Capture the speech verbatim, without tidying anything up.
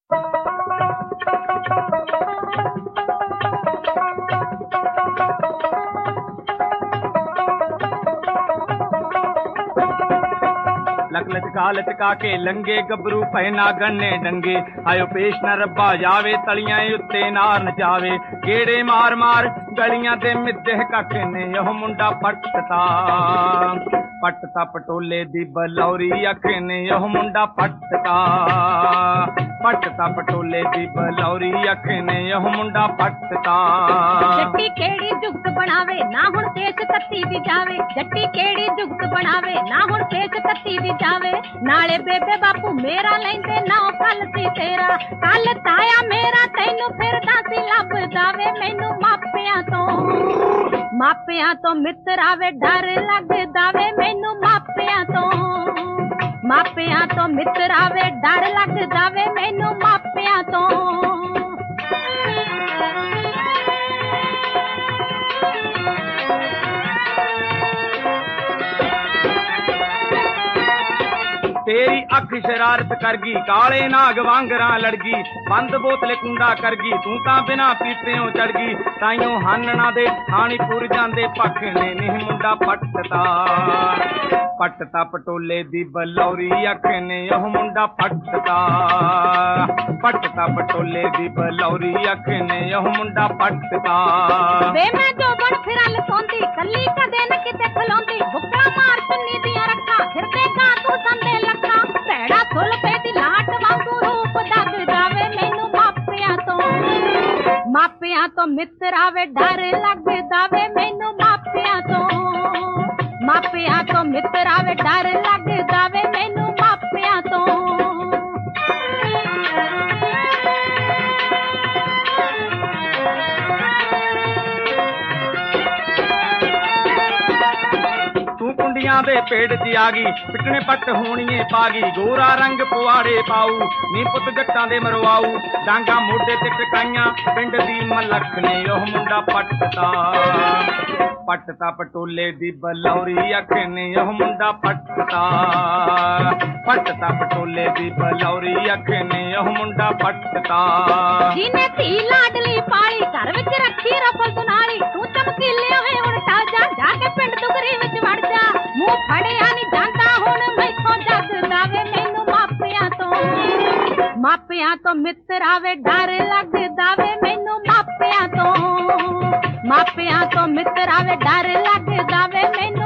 luck लचका लचका के लंगे गबरू पहना गन्ने डंगे आयो पेश न रब्बा जावे तलियां उत्ते नार नचावे गेड़े मार मार गलियां दे मिद्धे कख ने यह मुंडा पटता पटता पटोले दी बलौरी अख ने यह मुंडा पटता पटता पटोले दी बलौरी अख ने यह मुंडा पटता जट्टी केड़ी जुगत बनावे ना हुण केस तत्ती दी जावे जट्टी केड़ी जुगत बनावे ना हुण केस तत्ती दी जावे नाले बेबे बापू मेरा लेंदे ना कल सी तेरा कल ताया मेरा तैनू फिरदा सी लब जावे मैनू मापियां तो मापियां तो मित्रा वे डर लगदा वे मैनू मापियां तो मापियां तो मित्रा वे डर लगदा वे मैनू मापियां तो तेरी अख शरारत करगी काले नाग वांगरा लड़गी बंद बोतले कुंडा करगी तू तां बिना पीपियों चढ़गी ताइयों हानना दे हानी पुर जांदे पख ने नहीं मुंडा पटता पटता पटोले दी बलौरी अख ने यह मुंडा पटता पटता पटोले दी बलौरी अख ने यह मुंडा पटता वे मैं जो बन फिरल सोंदी कल्ली कदे न किते खलोंदी भुक्का मार चन्नी दियां रखा फिरदे गा तू संदे लखा भैड़ा फुल पे दी लाट वांगू रूप दग जावे मैनू मापियां तो मापियां तो मित्रा वे डर लगदा वे मैनू मापियां तो मापियां तो मित्रा वे डर लगदा वे मैनू मापियां तो दे पेड़ च आ गई पिटने पट होणीए पागी गोरा रंग पुआड़े पाऊ नी पुत जट्टां दे मरवाऊ डांगा मोढे ते टकाइयां पिंड दी मलख ने ओह मुंडा पटता पटता पटोले दी बलौरी अख ने ओह मुंडा पटता पटता पटोले दी बलौरी अख ने ओह मुंडा पटता जिने धी लाडली पाली घर विच रखी रफल सुनाली तू चमकीले होए हुण टल जा जाके पिंड दुगरी विच वड़ जा मुंह फड़िया नी जांदा हुण मैथों जग जावे मैनू मापियां तो मापियां तो मित्रा वे डर लगदा वे मैनू मापियां तो मापियां तो मित्रा वे डर लगदा वे मैनू